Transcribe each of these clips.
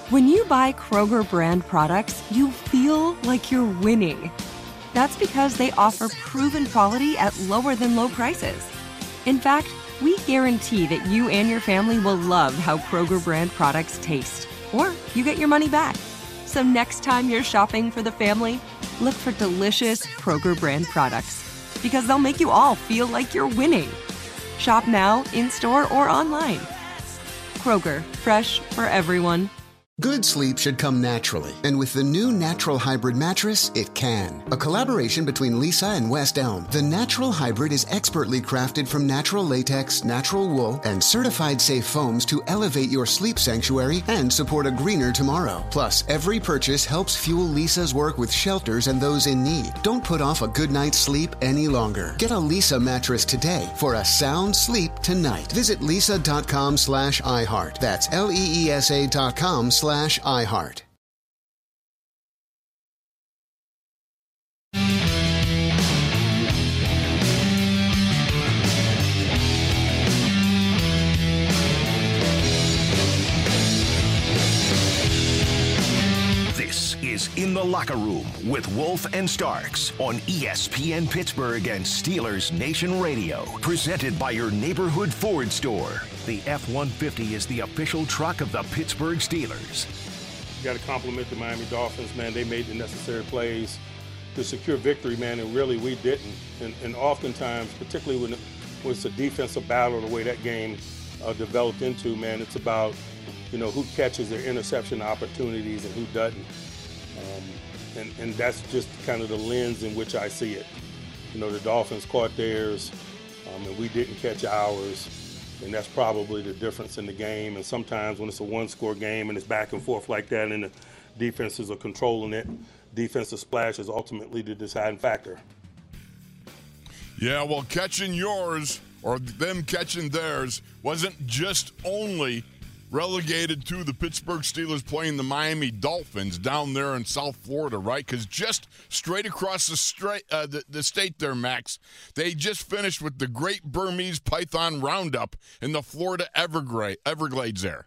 When you buy Kroger brand products, you feel like you're winning. That's because they offer proven quality at lower than low prices. In fact, we guarantee that you and your family will love how Kroger brand products taste, or you get your money back. So next time you're shopping for the family, look for delicious Kroger brand products, because they'll make you all feel like you're winning. Shop now, in-store, or online. Kroger, fresh for everyone. Good sleep should come naturally, and with the new Natural Hybrid mattress, it can. A collaboration between Lisa and West Elm, the Natural Hybrid is expertly crafted from natural latex, natural wool, and certified safe foams to elevate your sleep sanctuary and support a greener tomorrow. Plus, every purchase helps fuel Lisa's work with shelters and those in need. Don't put off a good night's sleep any longer. Get a Lisa mattress today for a sound sleep tonight. Visit lisa.com/iHeart. That's LEESA.com/iHeart. This is In the Locker Room with Wolf and Starks on ESPN Pittsburgh and Steelers Nation Radio. Presented by your neighborhood Ford store. The F-150 is the official truck of the Pittsburgh Steelers. Got to compliment the Miami Dolphins, man. They made the necessary plays to secure victory, man, and really we didn't. And oftentimes, particularly when it's a defensive battle, the way that game developed into, man, it's about, who catches their interception opportunities and who doesn't. And that's just kind of the lens in which I see it. The Dolphins caught theirs, and we didn't catch ours. And that's probably the difference in the game. And sometimes when it's a one-score game and it's back and forth like that and the defenses are controlling it, defensive splash is ultimately the deciding factor. Yeah, well, catching yours or them catching theirs wasn't just only relegated to the Pittsburgh Steelers playing the Miami Dolphins down there in South Florida, right? Because just straight across the state there, Max, they just finished with the Great Burmese Python Roundup in the Florida Everglades there.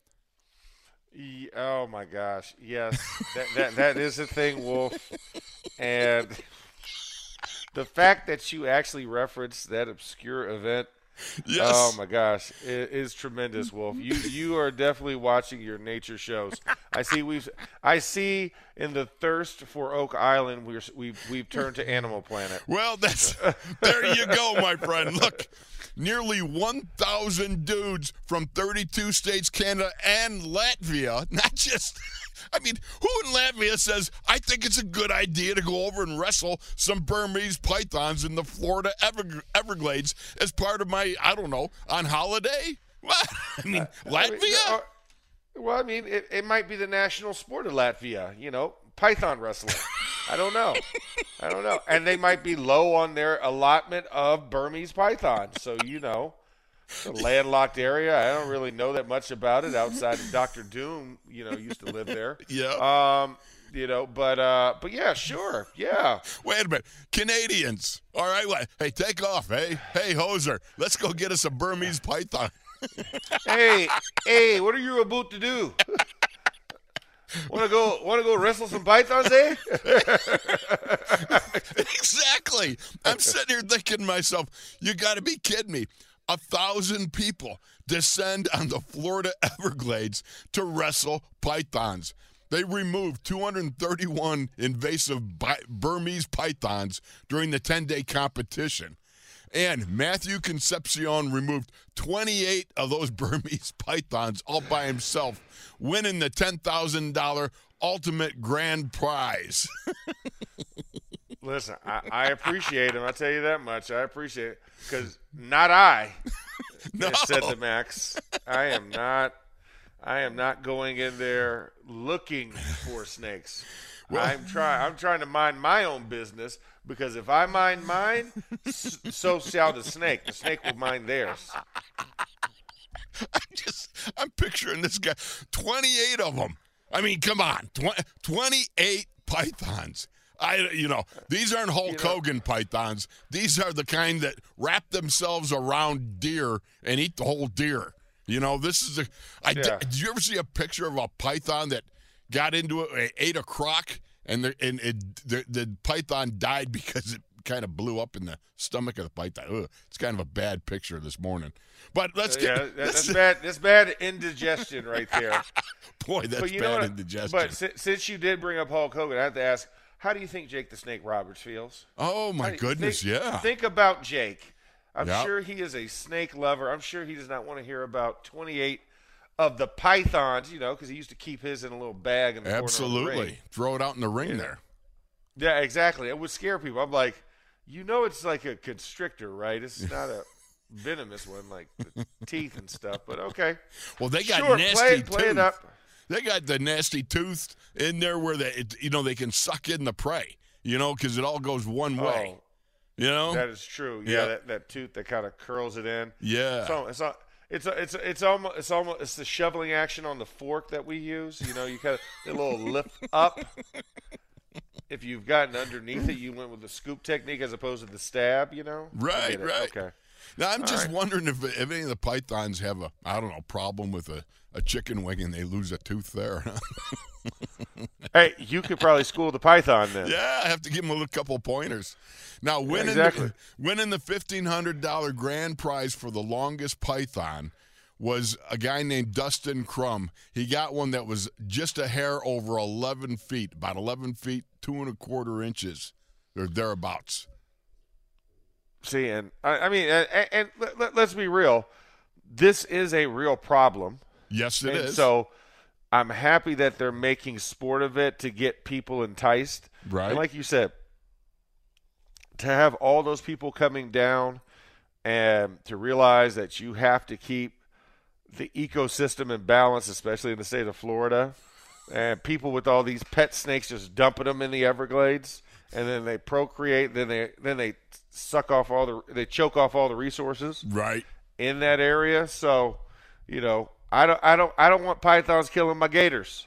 Oh, my gosh. Yes, that is a thing, Wolf. And the fact that you actually referenced that obscure event, yes. Oh my gosh, it is tremendous, Wolf. You are definitely watching your nature shows. I see in the thirst for Oak Island, we've turned to Animal Planet. Well, there you go, my friend. Look, nearly 1,000 dudes from 32 states, Canada, and Latvia. Not just. I mean, who in Latvia says, I think it's a good idea to go over and wrestle some Burmese pythons in the Florida Everglades as part of my, I don't know, on holiday? What? I mean, Latvia? It might be the national sport of Latvia, python wrestling. I don't know. And they might be low on their allotment of Burmese pythons. So, it's a landlocked area. I don't really know that much about it outside of Dr. Doom, used to live there. Yeah. But yeah, sure. Yeah. Wait a minute. Canadians. All right. Hey, take off. Hey, Hoser. Let's go get us a Burmese python. Hey, what are you about to do? Want to go wrestle some pythons, eh? Exactly. I'm sitting here thinking to myself, you got to be kidding me. 1,000 people descend on the Florida Everglades to wrestle pythons. They removed 231 invasive Burmese pythons during the 10-day competition. And Matthew Concepcion removed 28 of those Burmese pythons all by himself, winning the $10,000 ultimate grand prize. Listen, I appreciate him. I'll tell you that much. I appreciate it. Because not I No. said to Max, I am not going in there looking for snakes. Well, I'm trying to mind my own business, because if I mind mine, so shall the snake. The snake will mind theirs. I'm picturing this guy, 28 of them. I mean, come on, 28 pythons. These aren't Hulk Hogan pythons. These are the kind that wrap themselves around deer and eat the whole deer. You know, this is did you ever see a picture of a python that got into it, ate a croc, and the python died because it kind of blew up in the stomach of the python? Ugh, it's kind of a bad picture this morning. But let's get that's bad. That's bad indigestion right there. Boy, that's bad indigestion. But since you did bring up Hulk Hogan, I have to ask, how do you think Jake the Snake Roberts feels? Oh my goodness, Think about Jake. I'm sure he is a snake lover. I'm sure he does not want to hear about 28 of the pythons, because he used to keep his in a little bag in the corner of the ring. Throw it out in the ring there. Yeah, exactly. It would scare people. I'm like, it's like a constrictor, right? It's not a venomous one like the teeth and stuff, but okay. Well, they got nasty play it up. They got the nasty tooth in there where they can suck in the prey, because it all goes one way. That is true. Yeah, that tooth that kind of curls it in. Yeah. So it's almost the shoveling action on the fork that we use. You kind of a little lift up. If you've gotten underneath it, you went with the scoop technique as opposed to the stab. Right. Okay. Now I'm just wondering if any of the pythons have a problem with a chicken wing and they lose a tooth there. Hey, you could probably school the python then. Yeah, I have to give him a couple pointers. Now, winning the $1,500 grand prize for the longest python was a guy named Dustin Crum. He got one that was just a hair over 11 feet, about 11 feet, 2 1/4 inches, or thereabouts. See, and let's be real. This is a real problem. Yes, it is. So I'm happy that they're making sport of it to get people enticed. Right. And like you said, to have all those people coming down and to realize that you have to keep the ecosystem in balance, especially in the state of Florida, and people with all these pet snakes just dumping them in the Everglades, and then they procreate, then they choke off all the resources right in that area. So, I don't want pythons killing my gators.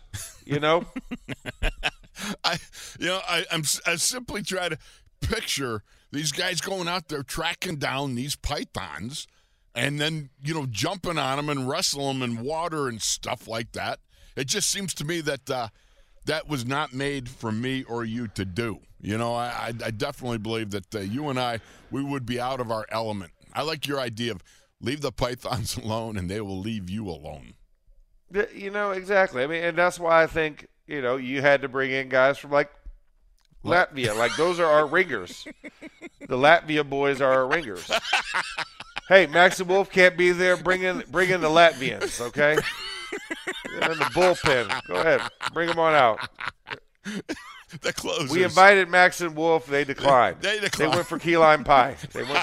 I simply try to picture these guys going out there tracking down these pythons and then, jumping on them and wrestling them in water and stuff like that. It just seems to me that that was not made for me or you to do. I definitely believe that you and we would be out of our element. I like your idea of leave the pythons alone and they will leave you alone. Exactly. I mean, and that's why I think, you had to bring in guys from Latvia. Like, those are our ringers. The Latvia boys are our ringers. Hey, Max and Wolf can't be there. Bring in the Latvians, okay? They're in the bullpen. Go ahead. Bring them on out. The closers. We invited Max and Wolf. They declined. They declined. They went for key lime pie.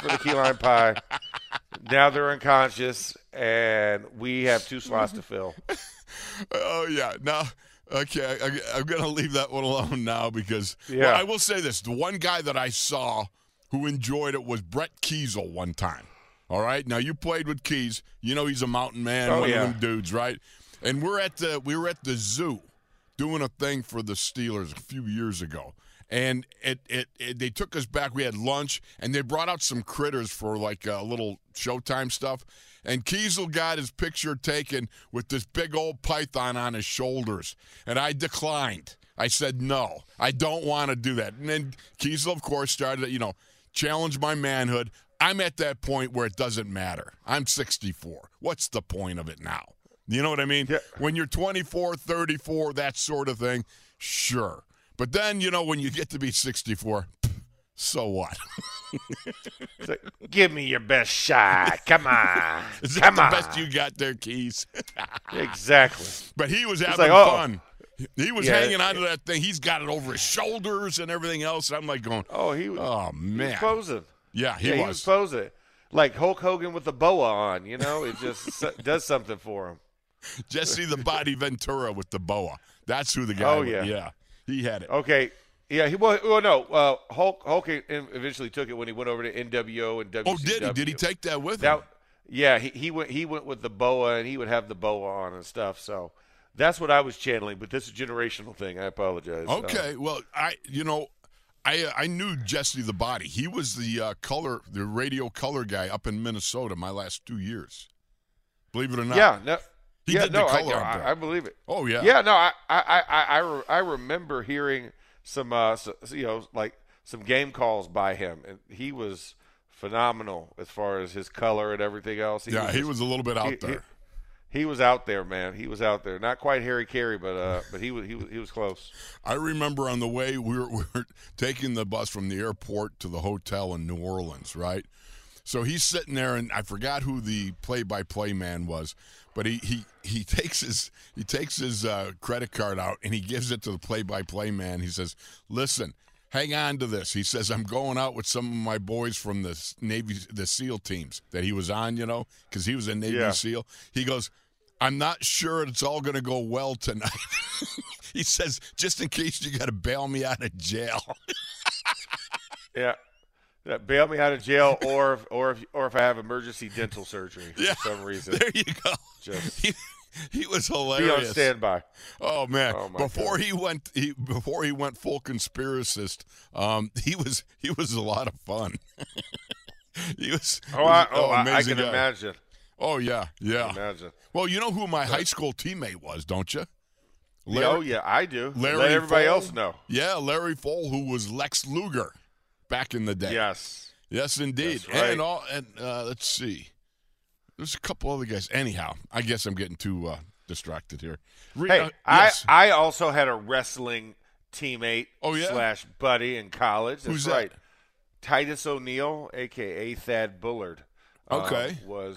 Now they're unconscious, and we have 2 slots to fill. Oh, yeah. Now, okay, I'm going to leave that one alone now because I will say this. The one guy that I saw who enjoyed it was Brett Kiesel one time. All right? Now, you played with Keys. He's a mountain man, one of them dudes, right? And we were at the zoo doing a thing for the Steelers a few years ago. And they took us back. We had lunch, and they brought out some critters for like a little Showtime stuff. And Kiesel got his picture taken with this big old python on his shoulders. And I declined. I said, no, I don't want to do that. And then Kiesel, of course, started to, challenge my manhood. I'm at that point where it doesn't matter. I'm 64. What's the point of it now? You know what I mean? Yeah. When you're 24, 34, that sort of thing, sure. But then, when you get to be 64, so what? Like, give me your best shot. Come on. Is that the best you got there, Keys? Exactly. But he was having fun. He was hanging onto that thing. He's got it over his shoulders and everything else. I'm like going, man. He was posing. Yeah, he was posing. Like Hulk Hogan with the boa on, It just does something for him. Jesse the Body Ventura with the boa. That's who the guy was. Yeah. He had it. Okay. Yeah, Hulk eventually took it when he went over to NWO and WCW. Oh, did he? Did he take that with him? Yeah, he went with the boa, and he would have the boa on and stuff. So that's what I was channeling. But this is a generational thing. I apologize. Okay. Well, I knew Jesse the Body. He was the radio color guy up in Minnesota my last 2 years. Believe it or not. Yeah, no. He yeah, did no, the color on I believe it. Oh, yeah. Yeah, no, I remember hearing some, like some game calls by him, and he was phenomenal as far as his color and everything else. He was a little bit out there. He was out there, man. He was out there. Not quite Harry Carey, but he was close. I remember on the way we were taking the bus from the airport to the hotel in New Orleans, right? So he's sitting there, and I forgot who the play-by-play man was, but he takes his credit card out and he gives it to the play-by-play man. He says, "Listen, hang on to this." He says, "I'm going out with some of my boys from the SEAL teams that he was on, because he was a Navy SEAL." He goes, "I'm not sure it's all going to go well tonight." He says, "Just in case you got to bail me out of jail." Yeah. Bail me out of jail, or if I have emergency dental surgery for some reason. There you go. He was hilarious. Be on standby. Oh man! Before he went full conspiracist. He was a lot of fun. He was. I can imagine. Oh yeah. Imagine. Well, you know who my high school teammate was, don't you? I do. Larry Let everybody Fole. else know. Yeah, Larry Fole, who was Lex Luger back in the day. Yes, indeed. That's right. And let's see. There's a couple other guys. Anyhow, I guess I'm getting too distracted here. Hey, yes. I also had a wrestling teammate / buddy in college. That's Who's right. that? Titus O'Neil, a.k.a. Thad Bullard. Okay.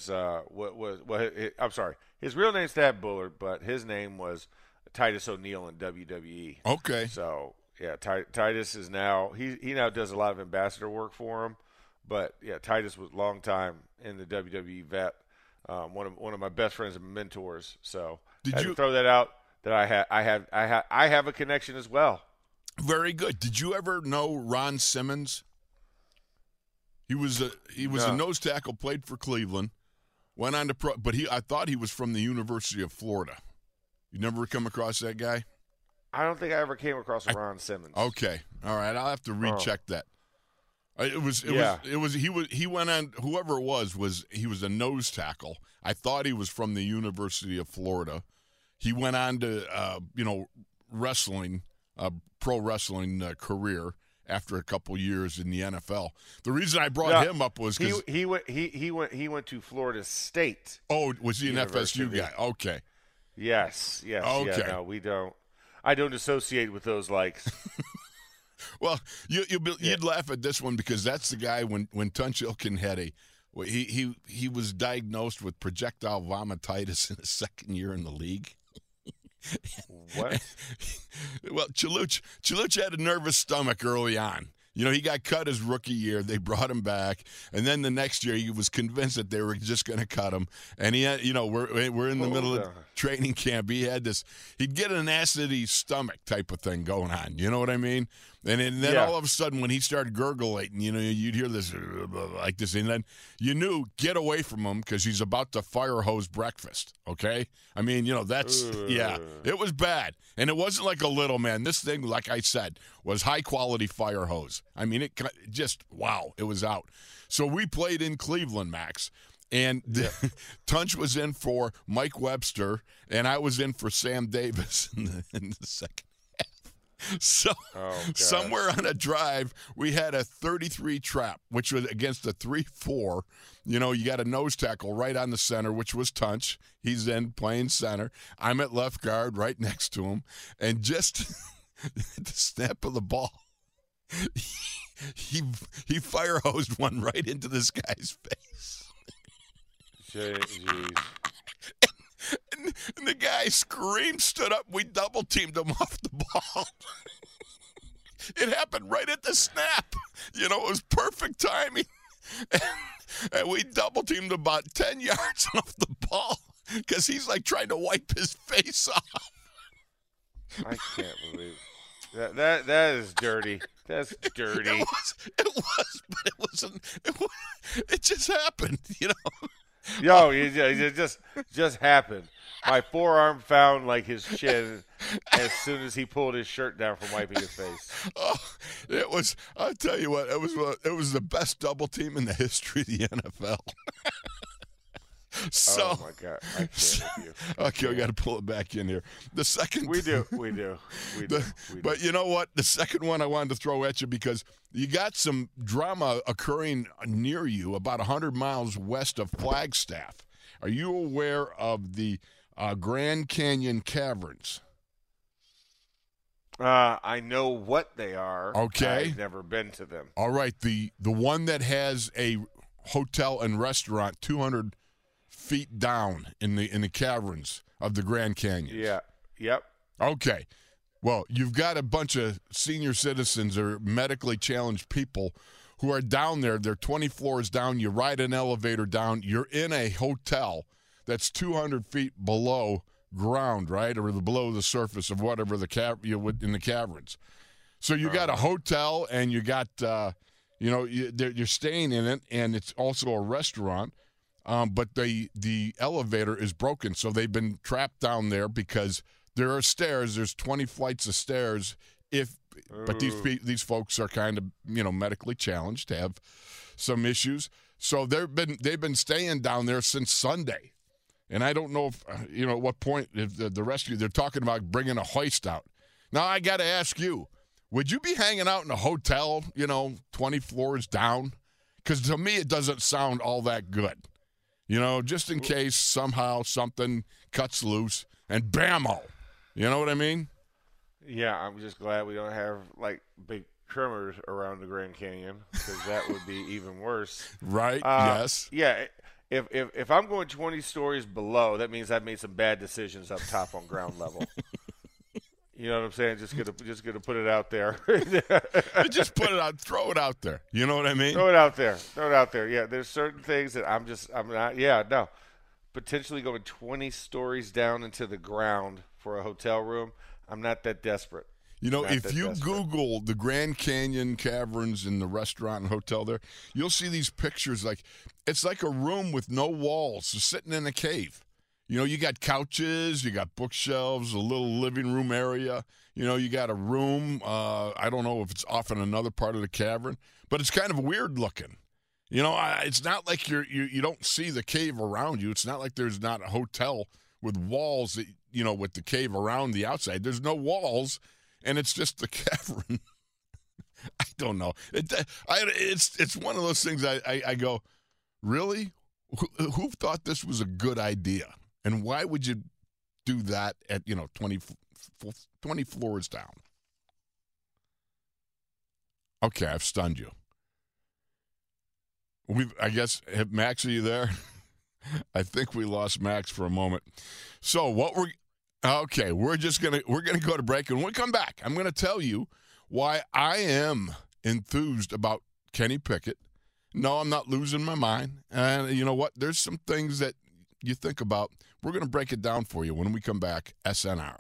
I'm sorry. His real name's Thad Bullard, but his name was Titus O'Neil in WWE. Okay. So, yeah, Titus is now – he now does a lot of ambassador work for him. But, yeah, Titus was a long time in the WWE vet. One of my best friends and mentors. So Did I had you to throw that out that I have a connection as well. Very good. Did you ever know Ron Simmons? He was a nose tackle, played for Cleveland, went on to pro, but I thought he was from the University of Florida. You never come across that guy? I don't think I ever came across Ron Simmons. Okay. All right, I'll have to recheck that. He went on, whoever it was he was a nose tackle. I thought he was from the University of Florida. He went on to wrestling, pro wrestling career after a couple years in the NFL. The reason I brought him up was because he went to Florida State. Oh, was he an University. FSU guy? Okay. Yes. Okay. Yeah, no, we don't. I don't associate with those likes. Well, you'd laugh at this one because that's the guy when Tunch Ilkin had he was diagnosed with projectile vomititis in his second year in the league. What? Well, Chaluch had a nervous stomach early on. He got cut his rookie year. They brought him back, and then the next year he was convinced that they were just going to cut him. And he had, we're in the middle of training camp. He'd get an acidy stomach type of thing going on. You know what I mean? And then all of a sudden, when he started gurgling, you'd hear this like this, and then you knew, get away from him because he's about to fire hose breakfast. Okay, I mean, that's it was bad, and it wasn't like a little man. This thing, like I said, was high quality fire hose. I mean, it just wow, it was out. So we played in Cleveland, Max. And Tunch was in for Mike Webster, and I was in for Sam Davis in the second half. So somewhere on a drive, we had a 33 trap, which was against a 3-4. You got a nose tackle right on the center, which was Tunch. He's in playing center. I'm at left guard right next to him. And just at the snap of the ball, he fire hosed one right into this guy's face. Jeez. And the guy screamed, stood up. We double teamed him off the ball. It happened right at the snap. It was perfect timing. And we double teamed about 10 yards off the ball because he's like trying to wipe his face off. I can't believe that is dirty. That's dirty. It was, but it wasn't. It just happened, Yo, it just happened. My forearm found like his chin as soon as he pulled his shirt down from wiping his face. Oh, it was. I'll tell you what. It was the best double team in the history of the NFL. So, oh, my God. I can't with you. Okay, we got to pull it back in here. The second. We do. But you know what? The second one I wanted to throw at you because you got some drama occurring near you about 100 miles west of Flagstaff. Are you aware of the Grand Canyon Caverns? I know what they are. Okay. I've never been to them. All right. The one that has a hotel and restaurant 200 feet down in the caverns of the Grand Canyon. Yeah. Yep. Okay. Well, you've got a bunch of senior citizens or medically challenged people who are down there. They're 20 floors down. You ride an elevator down. You're in a hotel that's 200 feet below ground, right, or below the surface of whatever in the caverns. So you got a hotel, and you got you're staying in it, and it's also a restaurant. But the elevator is broken, so they've been trapped down there because there are stairs. There's 20 flights of stairs. But these folks are kind of medically challenged, have some issues. So they've been staying down there since Sunday, and I don't know if at what point if the rescue. They're talking about bringing a hoist out. Now I got to ask you, would you be hanging out in a hotel 20 floors down? Because to me it doesn't sound all that good. Just in case somehow something cuts loose and bammo. You know what I mean? Yeah, I'm just glad we don't have, big tremors around the Grand Canyon, because that would be even worse. Right, yes. Yeah, if I'm going 20 stories below, that means I've made some bad decisions up top on ground level. You know what I'm saying? Just gonna put it out there. Just put it out, throw it out there. You know what I mean? Throw it out there. Yeah, there's certain things that I'm not. Yeah, no. Potentially going 20 stories down into the ground for a hotel room. I'm not that desperate. If you Google the Grand Canyon Caverns in the restaurant and hotel there, you'll see these pictures. It's like a room with no walls, just sitting in a cave. You got couches, you got bookshelves, a little living room area. You got a room. I don't know if it's off in another part of the cavern, but it's kind of weird looking. It's not like you don't see the cave around you. It's not like there's not a hotel with walls that, with the cave around the outside. There's no walls, and it's just the cavern. I don't know. It's one of those things I go, really? Who thought this was a good idea? And why would you do that at 20 floors down? Okay, I've stunned you. I guess, Max, are you there? I think we lost Max for a moment. So we're gonna go to break, and when we come back, I'm gonna tell you why I am enthused about Kenny Pickett. No, I'm not losing my mind. And you know what? There's some things that you think about. We're going to break it down for you when we come back. SNR.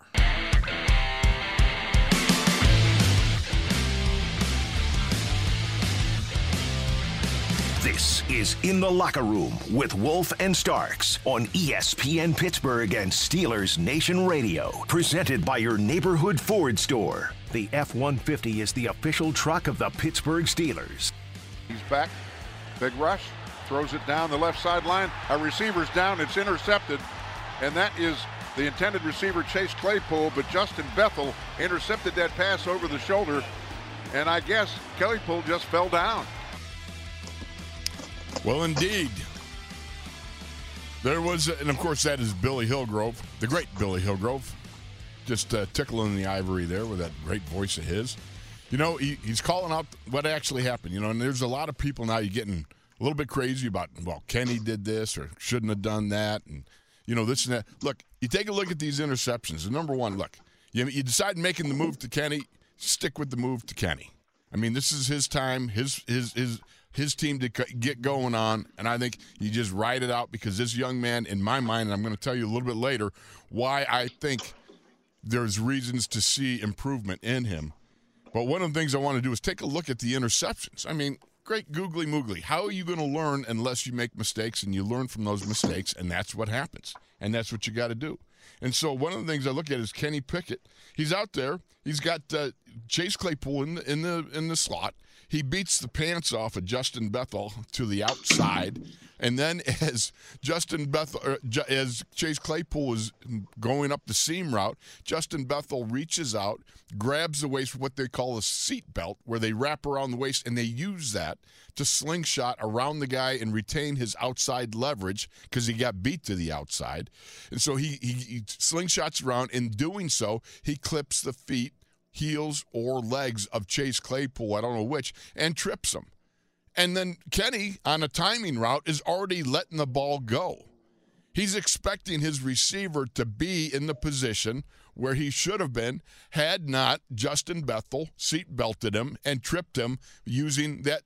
This is In the Locker Room with Wolf and Starks on ESPN Pittsburgh and Steelers Nation Radio. Presented by your neighborhood Ford store. The F-150 is the official truck of the Pittsburgh Steelers. He's back. Big rush. Throws it down the left sideline. A receiver's down. It's intercepted. And that is the intended receiver, Chase Claypool. But Justin Bethel intercepted that pass over the shoulder. And I guess Claypool just fell down. Well, indeed. There was, and of course that is Billy Hillgrove, the great Billy Hillgrove, just tickling the ivory there with that great voice of his. He's calling out what actually happened, and there's a lot of people now getting a little bit crazy about, well, Kenny did this or shouldn't have done that, and, this and that. Look, you take a look at these interceptions. And number one, look, you decide making the move to Kenny, stick with the move to Kenny. I mean, this is his time, his team to get going on, and I think you just ride it out because this young man, in my mind, and I'm going to tell you a little bit later why I think there's reasons to see improvement in him. But one of the things I want to do is take a look at the interceptions. I mean, great googly moogly. How are you going to learn unless you make mistakes, and you learn from those mistakes, and that's what happens, and that's what you got to do. And so one of the things I look at is Kenny Pickett. He's out there. He's got Chase Claypool in the slot. he beats the pants off of Justin Bethel to the outside. And then as as Chase Claypool was going up the seam route, Justin Bethel reaches out, grabs the waist, what they call a seat belt, where they wrap around the waist, and they use that to slingshot around the guy and retain his outside leverage because he got beat to the outside. And so he slingshots around. In doing so, he clips the feet, heels, or legs of Chase Claypool, I don't know which, and trips him. And then Kenny, on a timing route, is already letting the ball go. He's expecting his receiver to be in the position where he should have been had not Justin Bethel seat belted him and tripped him using the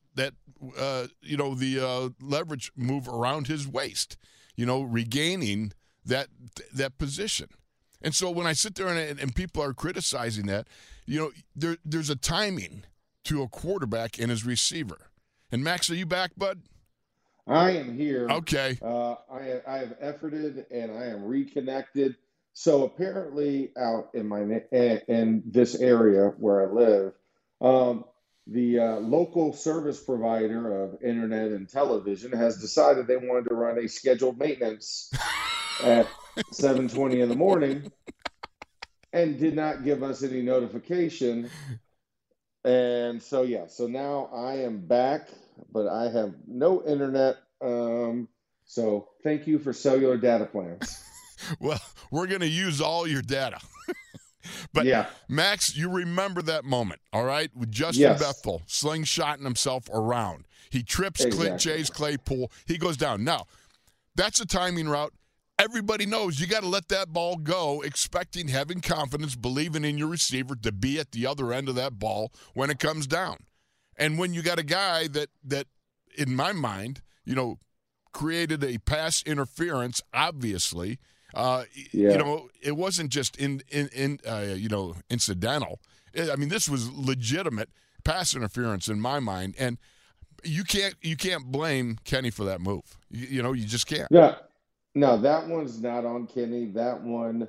leverage move around his waist, regaining that position. And so when I sit there and people are criticizing that, there's a timing to a quarterback and his receiver. And Max, are you back, bud? I am here. Okay. I have efforted and I am reconnected. So apparently, out in this area where I live, the local service provider of internet and television has decided they wanted to run a scheduled maintenance at 7:20 in the morning, and did not give us any notification. And so now I am back, but I have no internet. So thank you for cellular data plans. Well, we're going to use all your data. But yeah. Max, you remember that moment, all right? With Justin Bethel slingshotting himself around. He trips Chase Claypool. He goes down. Now, that's a timing route. Everybody knows you got to let that ball go, expecting, having confidence, believing in your receiver to be at the other end of that ball when it comes down. And when you got a guy that in my mind, created a pass interference, obviously, it wasn't just incidental. This was legitimate pass interference in my mind, and you can't blame Kenny for that move. You just can't. Yeah. No, that one's not on Kenny. That one,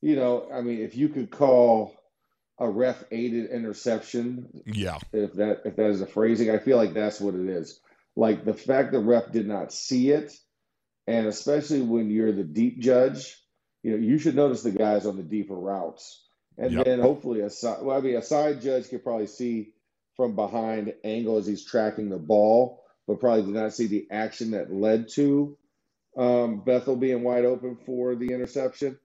if you could call a ref-aided interception, if that is a phrasing, I feel like that's what it is. Like the fact the ref did not see it, and especially when you're the deep judge, you should notice the guys on the deeper routes. And then hopefully a side judge could probably see from behind angle as he's tracking the ball, but probably did not see the action that led to Bethel being wide open for the interception.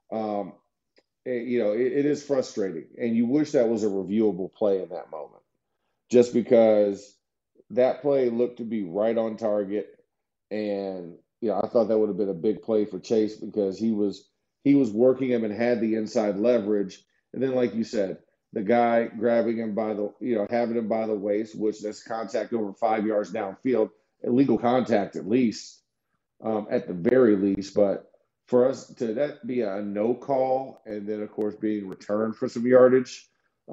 It is frustrating, and you wish that was a reviewable play in that moment, just because that play looked to be right on target. And I thought that would have been a big play for Chase because he was working him and had the inside leverage. And then, like you said, the guy grabbing him by having him by the waist, which that's contact over 5 yards downfield, illegal contact at least. At the very least, but for us to that be a no call and then of course being returned for some yardage,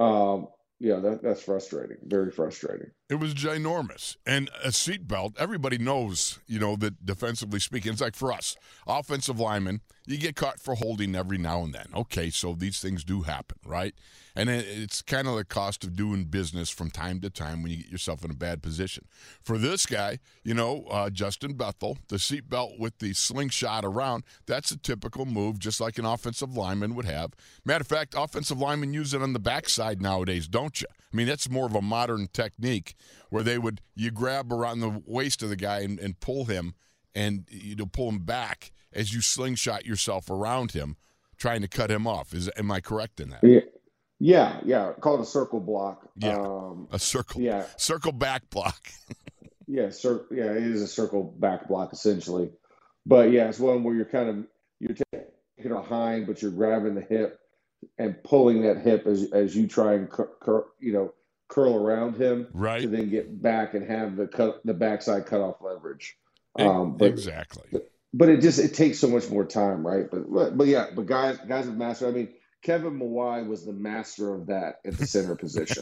that's frustrating, very frustrating. It was ginormous. And a seatbelt, everybody knows, that defensively speaking, it's like for us, offensive linemen, you get caught for holding every now and then. Okay, so these things do happen, right? And it's kind of the cost of doing business from time to time when you get yourself in a bad position. For this guy, Justin Bethel, the seatbelt with the slingshot around, that's a typical move, just like an offensive lineman would have. Matter of fact, offensive linemen use it on the backside nowadays, don't you? That's more of a modern technique where you grab around the waist of the guy and pull him and pull him back as you slingshot yourself around him, trying to cut him off. Am I correct in that? Yeah. Call it a circle block. Yeah, a circle. Yeah, circle back block. It is a circle back block essentially. But it's one where you're taking a hind, but you're grabbing the hip and pulling that hip as you try and curl around him, right? To then get back and have the backside cutoff leverage. Exactly. But it takes so much more time, right? But guys have mastered. Kevin Mawai was the master of that at the center position.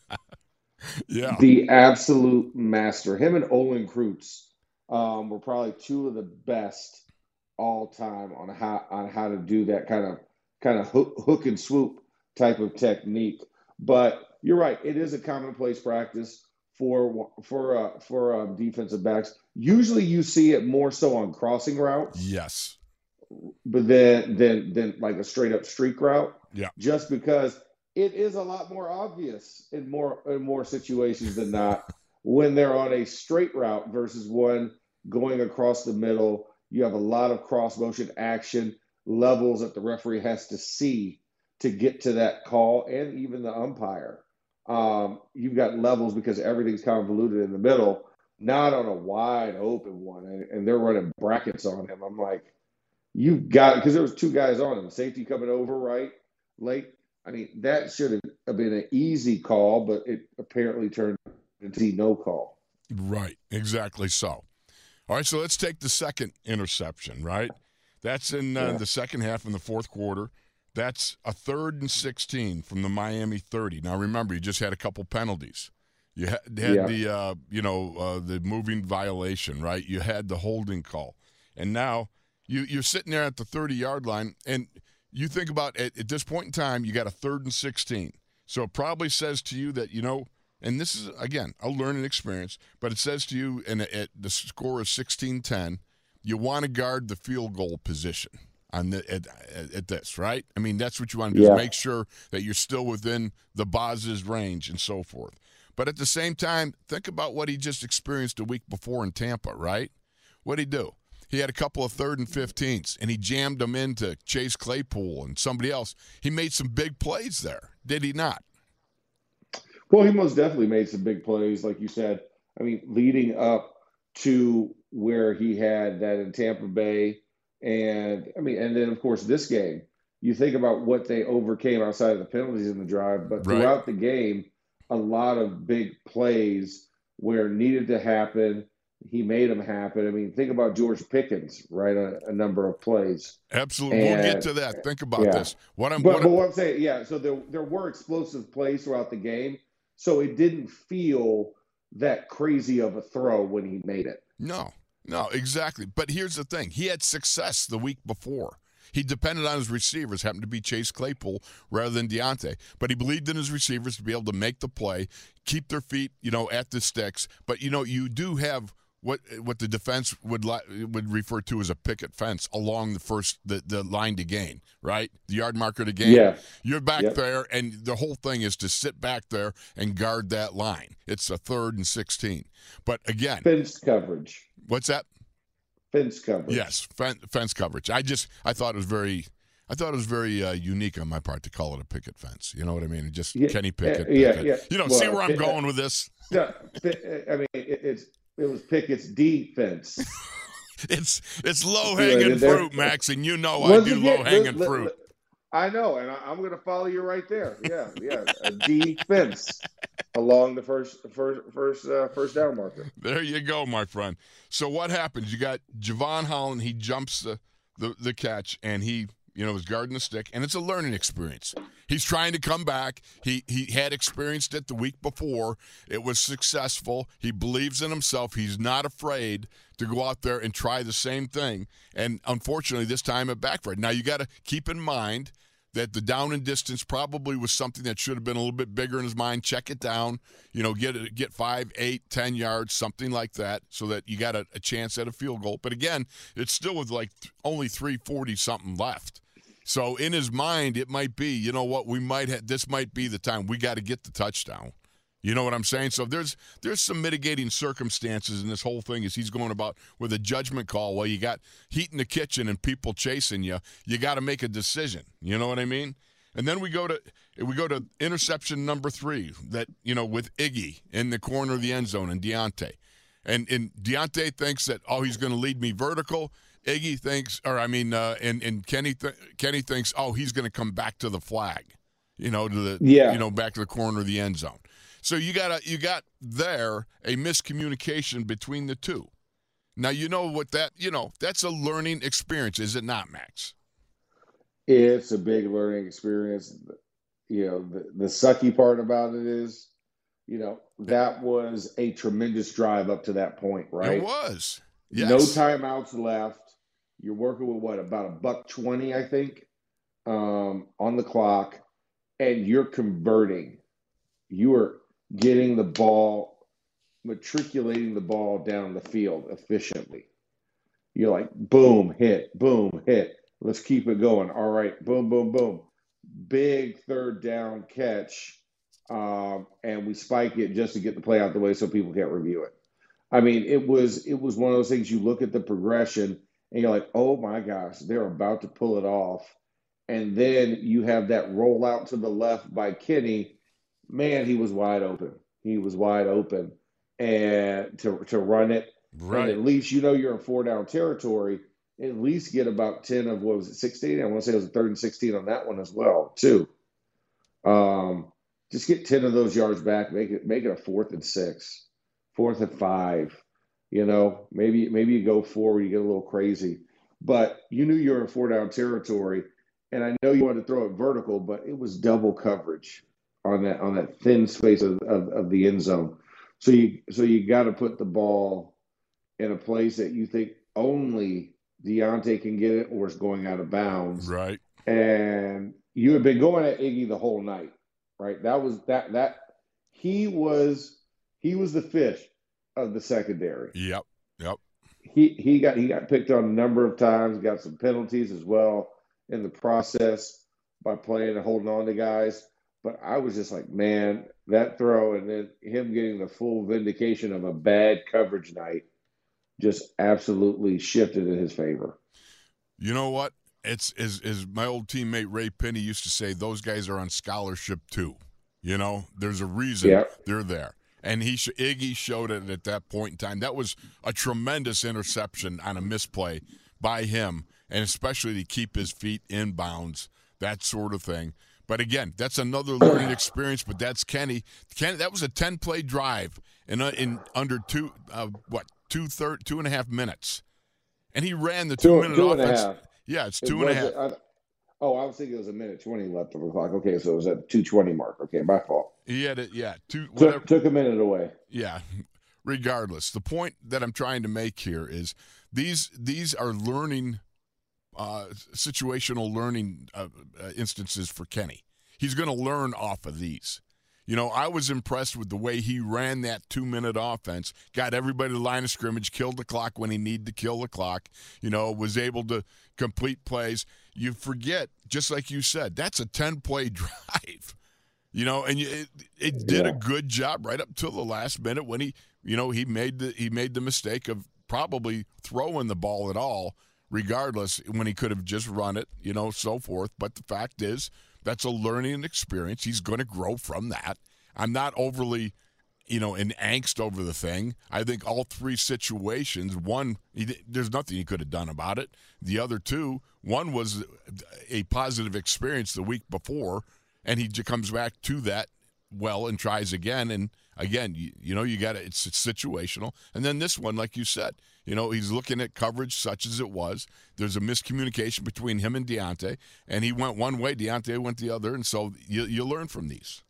Yeah, the absolute master. Him and Olin Kreutz were probably two of the best all time on how to do that kind of hook and swoop type of technique. But you're right, it is a commonplace practice for defensive backs. Usually, you see it more so on crossing routes. Yes. But then like a straight up streak route. Yeah. Just because it is a lot more obvious in more situations than not when they're on a straight route versus one going across the middle. You have a lot of cross motion action levels that the referee has to see to get to that call, and even the umpire. You've got levels because everything's convoluted in the middle, not on a wide open one, and they're running brackets on him. I'm like, you've got, because there was two guys on him, safety coming over right late. I mean, that should have been an easy call, but it apparently turned into no call. Right, exactly so. All right, so let's take the second interception, right? That's in the second half in the fourth quarter. That's a 3rd and 16 from the Miami 30. Now, remember, you just had a couple penalties. You had the moving violation, right? You had the holding call. And now you're sitting there at the 30-yard line, and you think about at this point in time, you got a 3rd and 16. So it probably says to you that, and this is, again, a learning experience, but it says to you, and the score is 16-10, you want to guard the field goal position on at this, right? I mean, that's what you want to do, is make sure that you're still within the Boz's range and so forth. But at the same time, think about what he just experienced a week before in Tampa, right? What'd he do? He had a couple of 3rd and 15s, and he jammed them into Chase Claypool and somebody else. He made some big plays there, did he not? Well, he most definitely made some big plays, like you said. I mean, leading up to where he had that in Tampa Bay, and then of course this game. You think about what they overcame outside of the penalties in the drive, but throughout the game, a lot of big plays where needed to happen. He made them happen. I mean, think about George Pickens, right? A number of plays. Absolutely. We'll get to that. Think about this. What I'm saying, so there were explosive plays throughout the game, so it didn't feel that crazy of a throw when he made it. No, exactly. But here's the thing. He had success the week before. He depended on his receivers, happened to be Chase Claypool rather than Deontay. But he believed in his receivers to be able to make the play, keep their feet, at the sticks. But, you do have what the defense would refer to as a picket fence along the line to gain, right? The yard marker to gain. Yeah. You're back there, and the whole thing is to sit back there and guard that line. It's a 3rd and 16. But again, fence coverage. What's that? Fence coverage. Yes, fence coverage. I thought it was very unique on my part to call it a picket fence. You know what I mean? Just Kenny Pickett. See where I'm going with this? No, I mean it was Pickett's defense. It's low hanging fruit, Max, and I do low hanging fruit. I know, and I'm going to follow you right there. Yeah, a defense along the first down marker. There you go, my friend. So what happens? You got Javon Holland. He jumps the catch, and he was guarding the stick, and it's a learning experience. He's trying to come back. He had experienced it the week before. It was successful. He believes in himself. He's not afraid to go out there and try the same thing. And unfortunately, this time it backfired. Now, you got to keep in mind that the down and distance probably was something that should have been a little bit bigger in his mind. Check it down, get 5, 8, 10 yards, something like that, so that you got a chance at a field goal. But again, it's still with like only 3:40 something left. So in his mind, it might be, this might be the time we got to get the touchdown. You know what I'm saying? So there's some mitigating circumstances in this whole thing as he's going about with a judgment call. Well, you got heat in the kitchen and people chasing you. You got to make a decision. You know what I mean? And then we go to interception number 3 that, with Iggy in the corner of the end zone and Deontay. And Deontay thinks that, he's going to lead me vertical. Iggy thinks, and Kenny thinks, he's going to come back to the flag, back to the corner of the end zone. So you got there a miscommunication between the two. Now that's a learning experience, is it not, Max? It's a big learning experience. The sucky part about it is, that was a tremendous drive up to that point, right? It was. Yes. No timeouts left. You're working with about $120, I think, on the clock, and you're converting. You are getting the ball matriculating the ball down the field efficiently. You're like, boom, hit, boom, hit. Let's keep it going. All right, boom, boom, boom. Big third down catch, and we spike it just to get the play out the way so people can't review it. I mean, it was one of those things. You look at the progression and you're like, oh my gosh, they're about to pull it off. And then you have that rollout to the left by Kenny. Man, he was wide open. He was wide open, and to run it. Right. And at least you're in 4-down territory. At least get about 10 of, what was it, 16? I want to say it was a 3rd and 16 on that one as well, too. Just get 10 of those yards back. Make it a 4th and 6, 4th and 5. Maybe you go forward, you get a little crazy. But you knew you were in 4-down territory, and I know you wanted to throw it vertical, but it was double coverage on that thin space of the end zone. So you got to put the ball in a place that you think only Deontay can get it, or it's going out of bounds. Right. And you had been going at Iggy the whole night, right? That he was the fish of the secondary. Yep. He got picked on a number of times, got some penalties as well in the process by playing and holding on to guys. But I was just like, man, that throw and then him getting the full vindication of a bad coverage night just absolutely shifted in his favor. You know what? It's as my old teammate Ray Penny used to say, those guys are on scholarship too. There's a reason they're there. And Iggy showed it at that point in time. That was a tremendous interception on a misplay by him, and especially to keep his feet in bounds, that sort of thing. But again, that's another learning experience. But that's Kenny. That was a 10-play drive in under 2.5 minutes, and he ran the 2-minute offense. 2.5. Yeah, it's 2.5. I was thinking it was a minute 20 left on the clock. Okay, so it was at 2:20 mark. Okay, my fault. He had it. Yeah, took a minute away. Yeah. Regardless, the point that I'm trying to make here is these are learning. Situational learning instances for Kenny. He's going to learn off of these. I was impressed with the way he ran that 2-minute offense, got everybody to the line of scrimmage, killed the clock when he needed to kill the clock, was able to complete plays. You forget, just like you said, that's a 10-play drive, and it did a good job right up till the last minute when he made the mistake of probably throwing the ball at all, regardless, when he could have just run it, so forth. But the fact is, that's a learning experience. He's going to grow from that. I'm not overly, in angst over the thing. I think all three situations, one, there's nothing he could have done about it. The other two, one was a positive experience the week before, and he comes back to that well and tries again. And again, you got to, it's situational. And then this one, like you said, he's looking at coverage such as it was. There's a miscommunication between him and Deontay, and he went one way, Deontay went the other, and so you learn from these.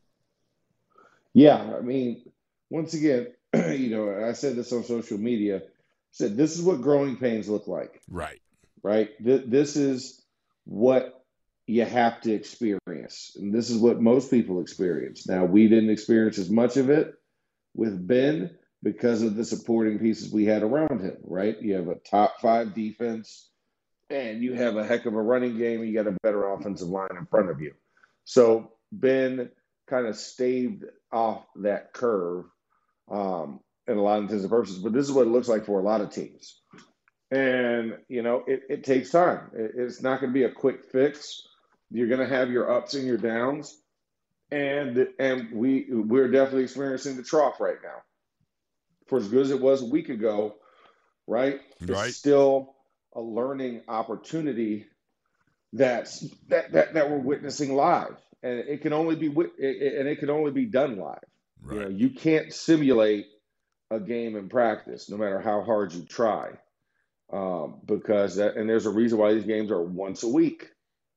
Yeah, I mean, once again, I said this on social media, I said this is what growing pains look like. Right. This is what you have to experience, and this is what most people experience. Now, we didn't experience as much of it with Ben because of the supporting pieces we had around him, right? You have a top 5 defense, and you have a heck of a running game, and you got a better offensive line in front of you. So Ben kind of staved off that curve in a lot of intents and purposes, but this is what it looks like for a lot of teams. And, it takes time. It's not going to be a quick fix. You're going to have your ups and your downs. And we're definitely experiencing the trough right now. For as good as it was a week ago, right? It's still a learning opportunity that we're witnessing live, and it can only be done live. Right. You can't simulate a game in practice, no matter how hard you try, because there's a reason why these games are once a week.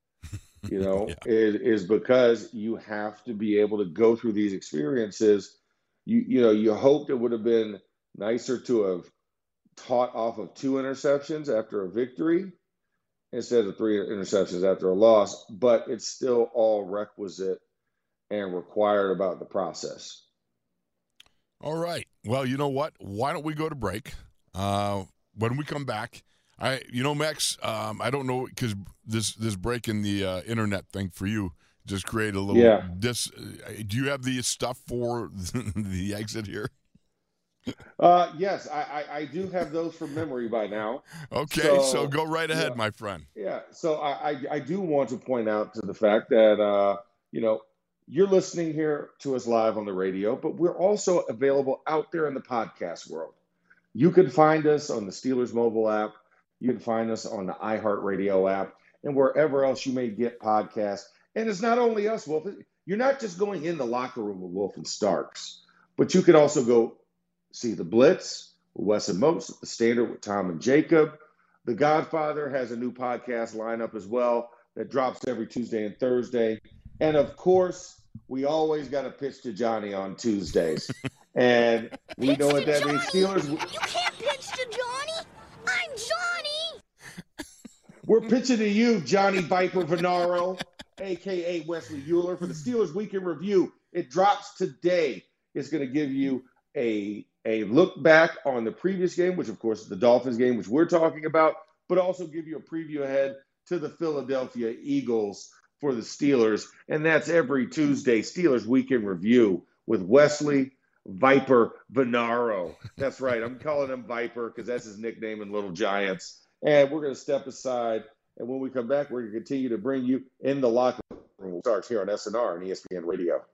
It is because you have to be able to go through these experiences. You hoped it would have been nicer to have taught off of 2 interceptions after a victory instead of 3 interceptions after a loss, but it's still all requisite and required about the process. All right. Well, you know what? Why don't we go to break? When we come back, Max, I don't know, because this break in the internet thing for you just created a little. Yeah. Do you have the stuff for the exit here? Yes, I do have those from memory by now. Okay, so go right ahead, my friend. Yeah, so I do want to point out to the fact that, you're listening here to us live on the radio, but we're also available out there in the podcast world. You can find us on the Steelers mobile app. You can find us on the iHeartRadio app and wherever else you may get podcasts. And it's not only us, Wolf. You're not just going in the locker room with Wolf and Starks, but you could also go see The Blitz with Wes and Mose, The Standard with Tom and Jacob. The Godfather has a new podcast lineup as well that drops every Tuesday and Thursday. And, of course, we always got to pitch to Johnny on Tuesdays. And we know what that means. Steelers. You can't pitch to Johnny. I'm Johnny. We're pitching to you, Johnny Viper Venaro, a.k.a. Wesley Euler, for the Steelers Week in Review. It drops today. It's going to give you a look back on the previous game, which, of course, is the Dolphins game, which we're talking about, but also give you a preview ahead to the Philadelphia Eagles for the Steelers. And that's every Tuesday, Steelers Week in Review with Wesley Viper Venaro. That's right. I'm calling him Viper because that's his nickname in Little Giants. And we're going to step aside. And when we come back, we're going to continue to bring you in the locker room. Starts here on SNR and ESPN Radio.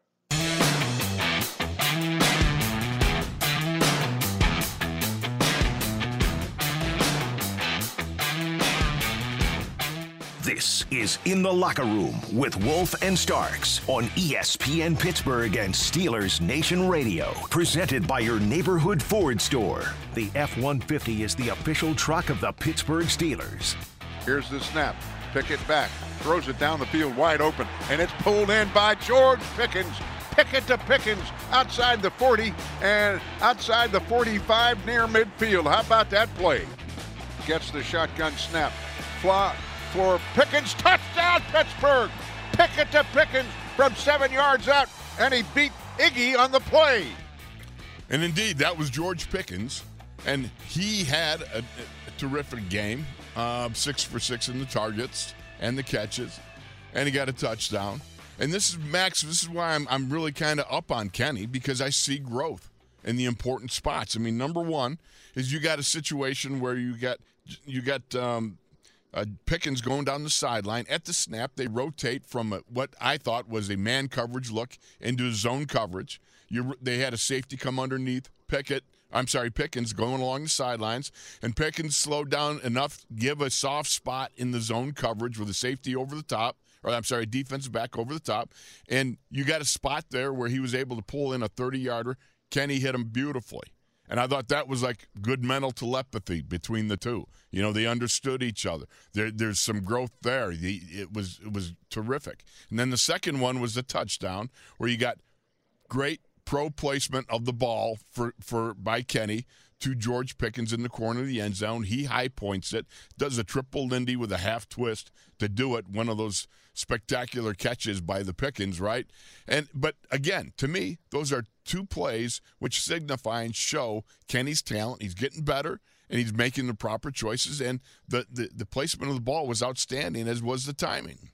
This is In the Locker Room with Wolf and Starks on ESPN Pittsburgh and Steelers Nation Radio. Presented by your neighborhood Ford store. The F-150 is the official truck of the Pittsburgh Steelers. Here's the snap. Pickett back. Throws it down the field wide open. And it's pulled in by George Pickens. Pickett to Pickens outside the 40 and outside the 45 near midfield. How about that play? Gets the shotgun snap. Fly for Pickens. Touchdown, Pittsburgh. Pickett to Pickens from 7 yards out. And he beat Iggy on the play. And indeed, that was George Pickens. And he had a terrific game. 6 for 6 in the targets and the catches. And he got a touchdown. And this is, Max, this is why I'm really kind of up on Kenny, because I see growth in the important spots. I mean, number one is you got a situation where you got Pickens going down the sideline. At the snap, they rotate from what I thought was a man coverage look into a zone coverage. They had a safety come underneath Pickens going along the sidelines, and Pickens slowed down enough, give a soft spot in the zone coverage with a safety over the top, defensive back over the top, and you got a spot there where he was able to pull in a 30-yarder. Kenny hit him beautifully. And I thought that was like good mental telepathy between the two. You know, they understood each other. There's some growth there. It was terrific. And then the second one was the touchdown, where you got great pro placement of the ball by Kenny to George Pickens in the corner of the end zone. He high points it, does a triple Lindy with a half twist to do it. One of those spectacular catches by the Pickens, right? But again, to me, those are two plays which signify and show Kenny's talent. He's getting better, and he's making the proper choices, and the placement of the ball was outstanding, as was the timing.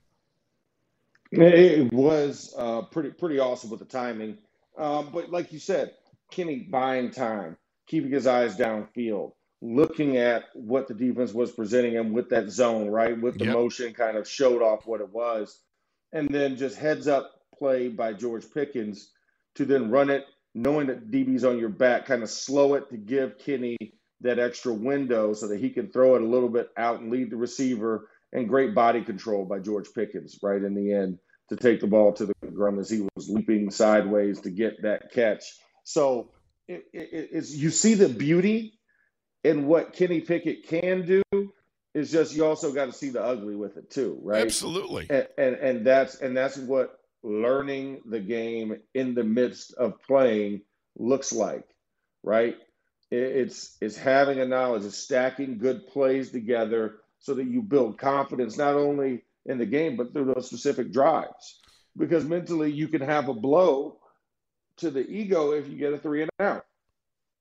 It was pretty awesome with the timing. But like you said, Kenny buying time, keeping his eyes downfield, looking at what the defense was presenting him with that zone, right? With the motion, kind of showed off what it was. And then just heads up play by George Pickens to then run it, knowing that DB's on your back, kind of slow it to give Kenny that extra window so that he can throw it a little bit out and lead the receiver, and great body control by George Pickens right in the end to take the ball to the ground as he was leaping sideways to get that catch. So it's you see the beauty in what Kenny Pickett can do. It's just you also got to see the ugly with it too, right? Absolutely. And that's what learning the game in the midst of playing looks like, right? It's having a knowledge of stacking good plays together so that you build confidence not only in the game but through those specific drives. Because mentally you can have a blow to the ego if you get a 3 and out.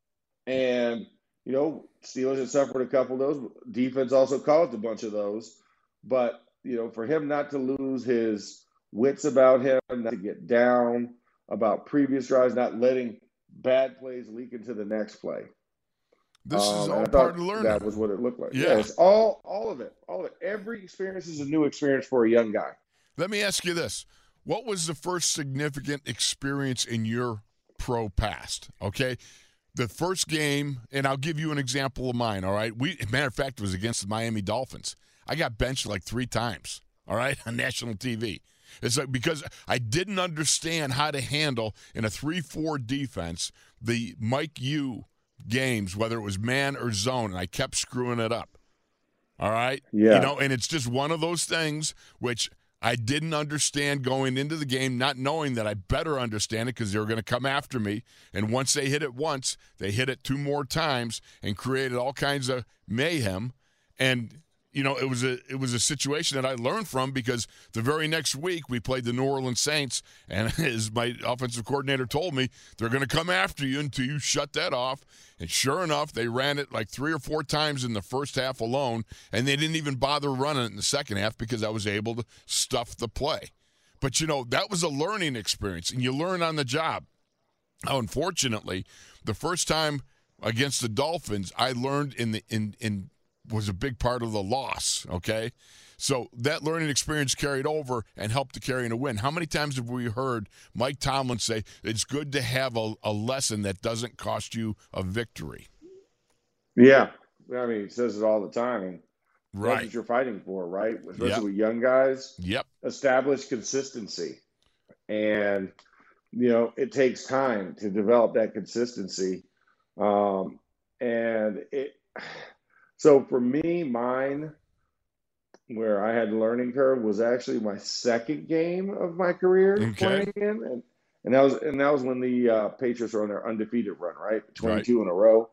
And, Steelers had suffered a couple of those. Defense also caused a bunch of those. But, for him not to lose his wits about him, not to get down about previous drives, not letting bad plays leak into the next play. This is all part of learning. That was what it looked like. Yeah. It's all of it. All of it. Every experience is a new experience for a young guy. Let me ask you this. What was the first significant experience in your pro past? Okay? The first game, and I'll give you an example of mine, all right? Matter of fact, it was against the Miami Dolphins. I got benched like 3 times, all right, on national TV. It's like because I didn't understand how to handle in a 3-4 defense the Mike U games, whether it was man or zone, and I kept screwing it up. All right? Yeah. And it's just one of those things which I didn't understand going into the game, not knowing that I better understand it because they were going to come after me. And once they hit it once, they hit it 2 more times and created all kinds of mayhem. And it was a situation that I learned from because the very next week we played the New Orleans Saints, and as my offensive coordinator told me, they're going to come after you until you shut that off. And sure enough, they ran it like 3 or 4 times in the first half alone, and they didn't even bother running it in the second half because I was able to stuff the play. But, that was a learning experience, and you learn on the job. Now, unfortunately, the first time against the Dolphins, I learned was a big part of the loss, okay? So that learning experience carried over and helped to carry in a win. How many times have we heard Mike Tomlin say, it's good to have a lesson that doesn't cost you a victory? Yeah. I mean, he says it all the time. And right. That's what you're fighting for, right? Especially with young guys. Yep. Establish consistency. And, it takes time to develop that consistency. So for me, mine, where I had learning curve, was actually my second game of my career playing in, and that was when the Patriots were on their undefeated run, right, 22 in a row.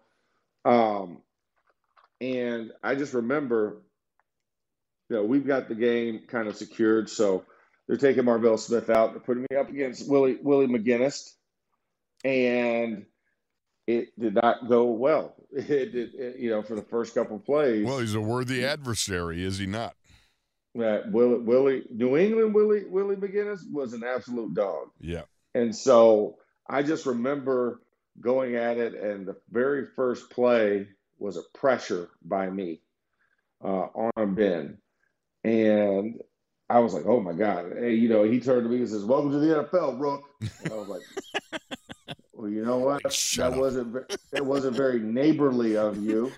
And I just remember, we've got the game kind of secured, so they're taking Marvell Smith out, they're putting me up against Willie McGinnis, and it did not go well. It did, for the first couple of plays. Well, he's a worthy adversary, is he not? Willie McGinnis was an absolute dog. Yeah. And so I just remember going at it, and the very first play was a pressure by me on Ben. And I was like, oh, my God. Hey, he turned to me and says, welcome to the NFL, Rook. And I was like, well, you know what? It wasn't very neighborly of you.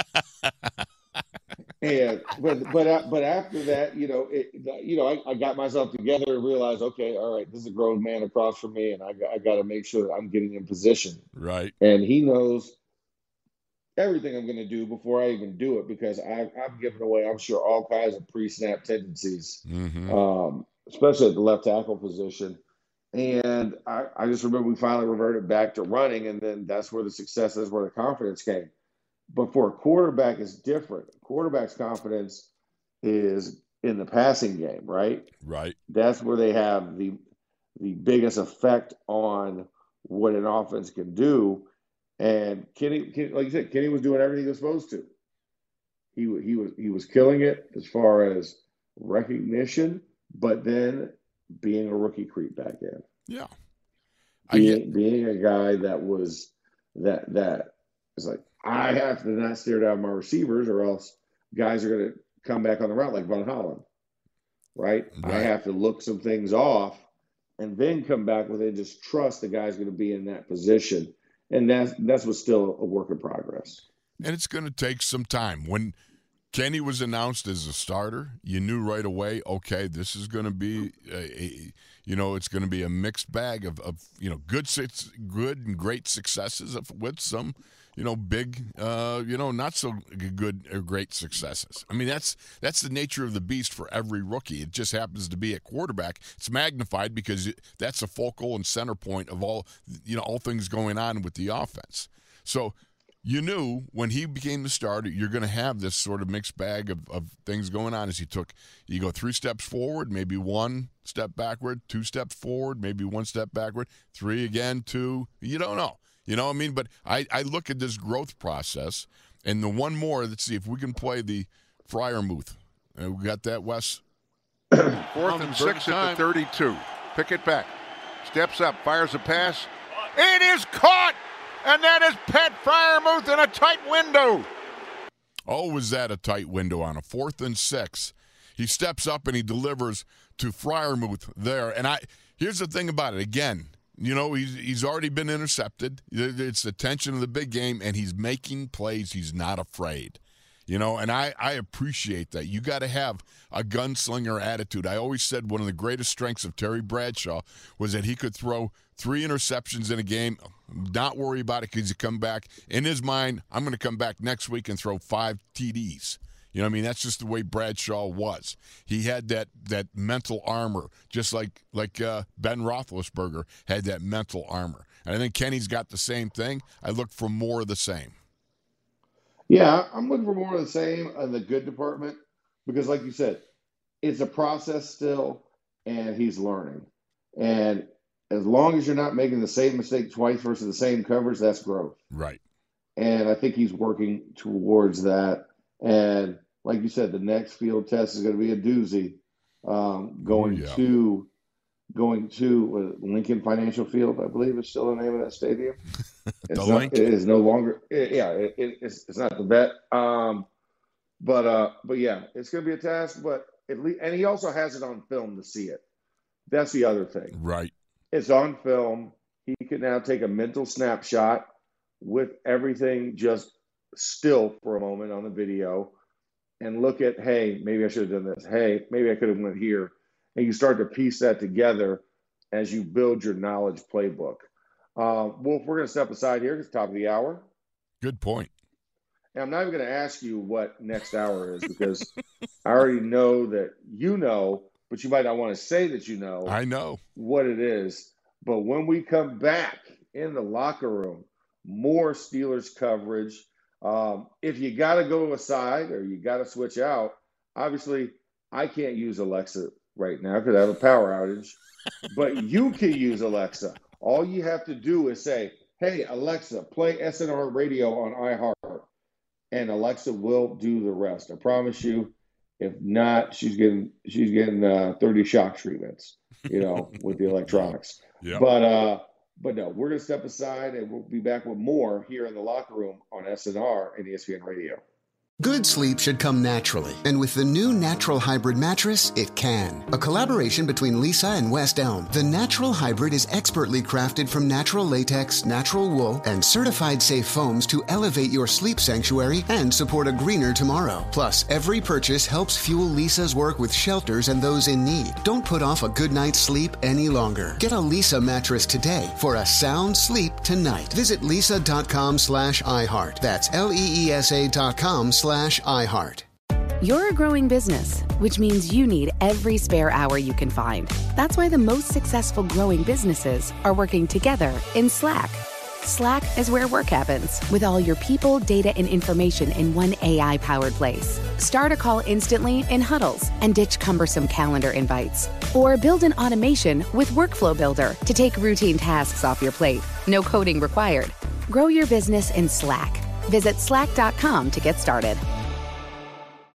And but after that, I got myself together and realized, okay, all right, this is a grown man across from me, and I got to make sure that I'm getting in position. Right. And he knows everything I'm going to do before I even do it, because I've given away, I'm sure, all kinds of pre-snap tendencies, especially at the left tackle position. And I just remember we finally reverted back to running, and then that's where the success, that's where the confidence came. But for a quarterback, it's different. Quarterback's confidence is in the passing game, right? Right. That's where they have the biggest effect on what an offense can do. And Kenny, like you said, Kenny was doing everything he was supposed to. He was killing it as far as recognition, but then being a rookie creep back in. Yeah. Being a guy that was that is like, I have to not stare down my receivers, or else guys are going to come back on the route like Von Holland, right? I have to look some things off and then come back with it. Just trust the guy's going to be in that position, and that's what's still a work in progress. And it's going to take some time. When Kenny was announced as a starter, you knew right away, okay, this is going to be it's going to be a mixed bag of good and great successes with some, big, not so good or great successes. I mean, that's the nature of the beast for every rookie. It just happens to be at quarterback. It's magnified because that's a focal and center point of all things going on with the offense. So you knew when he became the starter, you're going to have this sort of mixed bag of things going on as you go 3 steps forward, maybe 1 step backward, 2 steps forward, maybe 1 step backward, 3 again, 2. You don't know. You know what I mean? But I look at this growth process, and the one more, let's see if we can play the Freiermuth. We got that, Wes? 4th and 6 at the 32. Pickett back. Steps up, fires a pass. It is caught! And that is Pat Freiermuth in a tight window. Oh, was that a tight window on a 4th and 6? He steps up and he delivers to Freiermuth there. And here's the thing about it. Again, you know, he's already been intercepted. It's the tension of the big game, and he's making plays. He's not afraid. You know, and I appreciate that. You got to have a gunslinger attitude. I always said one of the greatest strengths of Terry Bradshaw was that he could throw 3 interceptions in a game, not worry about it because he come back. In his mind, I'm going to come back next week and throw 5 TDs. You know what I mean? That's just the way Bradshaw was. He had that mental armor, just like Ben Roethlisberger had that mental armor. And I think Kenny's got the same thing. I look for more of the same. Yeah, I'm looking for more of the same in the good department because, like you said, it's a process still, and he's learning. And as long as you're not making the same mistake twice versus the same coverage, that's growth. Right. And I think he's working towards that. And like you said, the next field test is going to be a doozy. Going to Lincoln Financial Field, I believe is still the name of that stadium. It is no longer. It's not the vet. But yeah, it's going to be a task. But and he also has it on film to see it. That's the other thing. Right. It's on film. He can now take a mental snapshot with everything just still for a moment on the video and look at, hey, maybe I should have done this. Hey, maybe I could have went here. And you start to piece that together as you build your knowledge playbook. Wolf, we're going to step aside here. It's the top of the hour. Good point. And I'm not even going to ask you what next hour is because I already know that you know, but you might not want to say that you know. I know what it is. But when we come back in the locker room, more Steelers coverage. If you got to go aside or you got to switch out, obviously I can't use Alexa right now because I have a power outage, but you can use Alexa. All you have to do is say, hey, Alexa, play SNR radio on iHeart, and Alexa will do the rest. I promise you. If not, she's getting 30 shock treatments, with the electronics. Yep. But no, we're going to step aside and we'll be back with more here in the locker room on SNR and ESPN Radio. Good sleep should come naturally, and with the new Natural Hybrid mattress, it can. A collaboration between Lisa and West Elm, the Natural Hybrid is expertly crafted from natural latex, natural wool, and certified safe foams to elevate your sleep sanctuary and support a greener tomorrow. Plus, every purchase helps fuel Lisa's work with shelters and those in need. Don't put off a good night's sleep any longer. Get a Lisa mattress today for a sound sleep tonight. Visit lisa.com/iHeart. That's LEESA.com/iHeart. You're a growing business, which means you need every spare hour you can find. That's why the most successful growing businesses are working together in Slack. Slack is where work happens, with all your people, data, and information in one AI-powered place. Start a call instantly in huddles and ditch cumbersome calendar invites. Or build an automation with Workflow Builder to take routine tasks off your plate. No coding required. Grow your business in Slack. Visit slack.com to get started.